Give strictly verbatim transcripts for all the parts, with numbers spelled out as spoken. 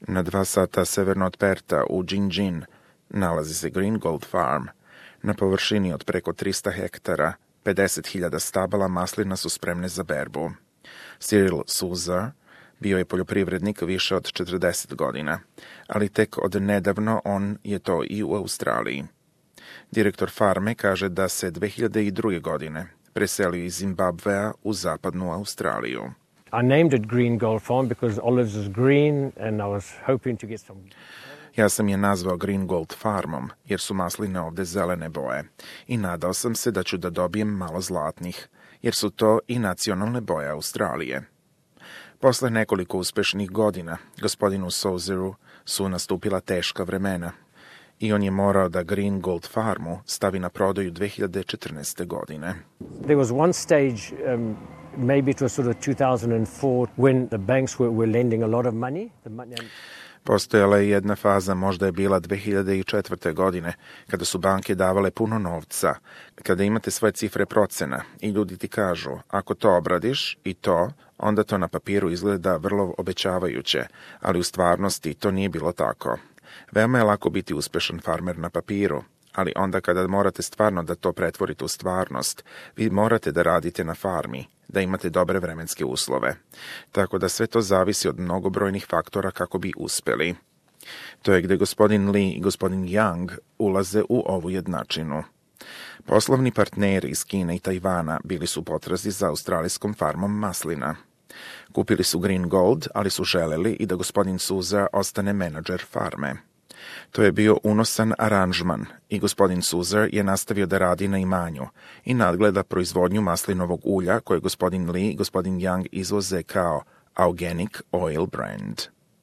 Na dva sata severno od Perta u Gingin nalazi se Green Gold Farm. Na površini od preko trista hektara, pedeset hiljada stabala maslina su spremne za berbu. Cyril Souza bio je poljoprivrednik više od četrdeset godina, ali tek od nedavno on je to i u Australiji. Direktor farme kaže da se dve hiljade druge. godine preselio iz Zimbabvea u zapadnu Australiju. I named it Green Gold Farm because olives is green and I was hoping to get some... Ja sam je nazvao Green Gold Farmom, jer su masline ovde zelene boje. I nadao sam se da ću da dobijem malo zlatnih, jer su to i nacionalne boje Australije. Posle nekoliko uspešnih godina, gospodinu Souzeru su nastupila teška vremena i on je morao da Green Gold Farmu stavi na prodaju dve hiljade četrnaeste. godine. There was one stage, um, maybe it was sort of two thousand four, when the banks were, were lending a lot of money. The money... Postojala je jedna faza, možda je bila dve hiljade četvrte. godine, kada su banke davale puno novca, kada imate svoje cifre procena i ljudi ti kažu, ako to obradiš i to, onda to na papiru izgleda vrlo obećavajuće, ali u stvarnosti to nije bilo tako. Veoma je lako biti uspešan farmer na papiru, ali onda kada morate stvarno da to pretvorite u stvarnost, vi morate da radite na farmi, da imate dobre vremenske uslove. Tako da sve to zavisi od mnogobrojnih faktora kako bi uspeli. To je gde gospodin Lee i gospodin Young ulaze u ovu jednačinu. Poslovni partneri iz Kine i Tajvana bili su u potrazi za australijskom farmom maslina. Kupili su Green Gold, ali su želeli i da gospodin Souza ostane menadžer farme. To je bio unosan aranžman i gospodin Souza je nastavio da radi na imanju i nadgleda proizvodnju maslinovog ulja koje gospodin Lee i gospodin Young izvoze kao Organic Oil Brand.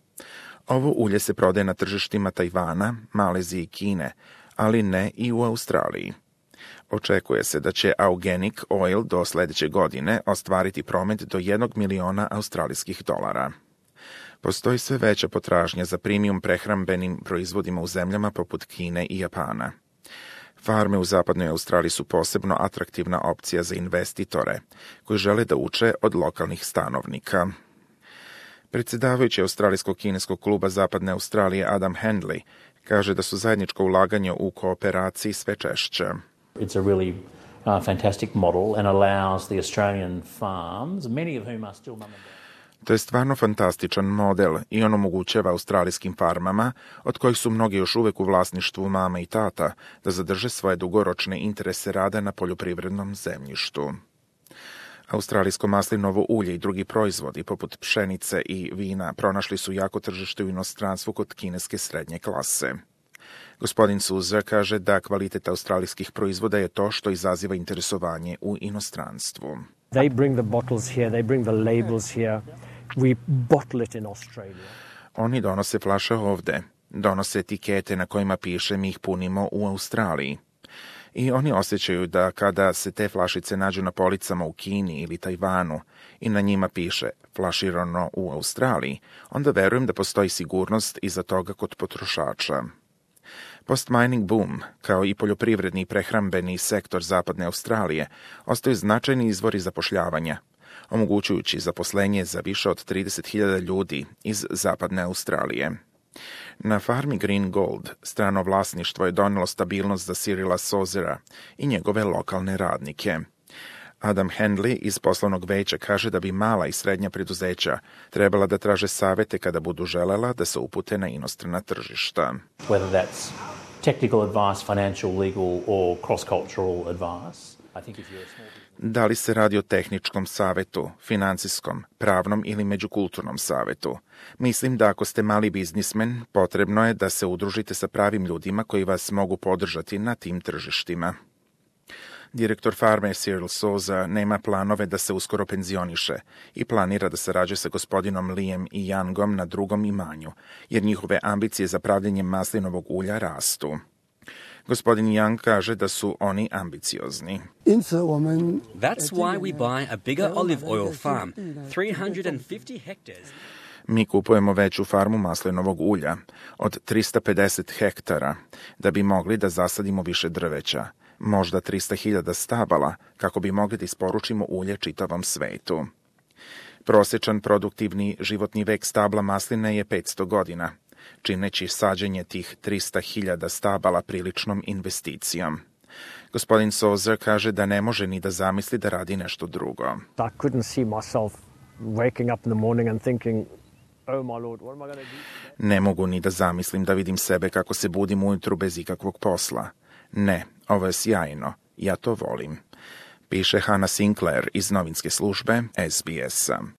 Ovo ulje se prodaje na tržištima Tajvana, Malezije i Kine, ali ne i u Australiji. Očekuje se da će Organic Oil do sledeće godine ostvariti promet do jednog miliona australijskih dolara. Postoji sve veća potražnja za premium prehrambenim proizvodima u zemljama poput Kine i Japana. Farme u zapadnoj Australiji su posebno atraktivna opcija za investitore koji žele da uče od lokalnih stanovnika. Predsjedavajući Australijskog kineskog kluba Zapadne Australije Adam Handley kaže da su zajedničko ulaganje u kooperaciji sve češće. It's a really uh, fantastic model and allows the Australian farms, many of whom are still mum and dad. To je stvarno fantastičan model i on omogućava australijskim farmama, od kojih su mnogi još uvek u vlasništvu mama i tata, da zadrže svoje dugoročne interese rada na poljoprivrednom zemljištu. Australijsko maslinovo ulje i drugi proizvodi, poput pšenice i vina, pronašli su jako tržište u inostranstvu kod kineske srednje klase. Gospodin Souza kaže da kvalitet australijskih proizvoda je to što izaziva interesovanje u inostranstvu. They bring the bottles here, they bring the labels here. We bottle it in Australia. Oni donose flaše ovde, donose etikete na kojima piše mi ih punimo u Australiji. I oni osjećaju da kada se te flašice nađu na policama u Kini ili Tajvanu i na njima piše flaširano u Australiji, onda verujem da postoji sigurnost iza toga kod potrošača. Post-mining boom, kao i poljoprivredni i prehrambeni sektor zapadne Australije, ostaju značajni izvori zapošljavanja, omogućujući zaposlenje za više od trideset hiljada ljudi iz zapadne Australije. Na farmi Green Gold strano vlasništvo je donelo stabilnost za Cyrila Sauzera i njegove lokalne radnike. Adam Handley iz poslovnog veća kaže da bi mala i srednja preduzeća trebala da traže savete kada budu želela da se upute na inostrana tržišta. Whether that's technical advice, financial, legal or cross-cultural advice. I think if you're a small... Da li se radi o tehničkom savetu, financijskom, pravnom ili međukulturnom savetu? Mislim da ako ste mali biznismen, potrebno je da se udružite sa pravim ljudima koji vas mogu podržati na tim tržištima. Direktor farme Cyril Souza nema planove da se uskoro penzioniše i planira da sarađuje sa gospodinom Liam i Youngom na drugom imanju, jer njihove ambicije za pravljenjem maslinovog ulja rastu. Gospodin Young kaže da su oni ambiciozni. That's why we buy a bigger olive oil farm, three hundred fifty hectares. Mi kupujemo veću farmu maslinovog ulja od trista pedeset hektara da bi mogli da zasadimo više drveća, možda trista hiljada stabala kako bi mogli da isporučimo ulje čitavom svetu. Prosječan produktivni životni vek stabla masline je petsto godina, čineći sađenje tih trista hiljada stabala priličnom investicijom. Gospodin Sozer kaže da ne može ni da zamisli da radi nešto drugo. I couldn't see myself waking up in the morning and thinking, oh my Lord, what am I going to do? Ne mogu ni da zamislim da vidim sebe kako se budim ujutru bez ikakvog posla. Ne, ovo je sjajno, ja to volim. Piše Hannah Sinclair iz novinske službe S B S-a.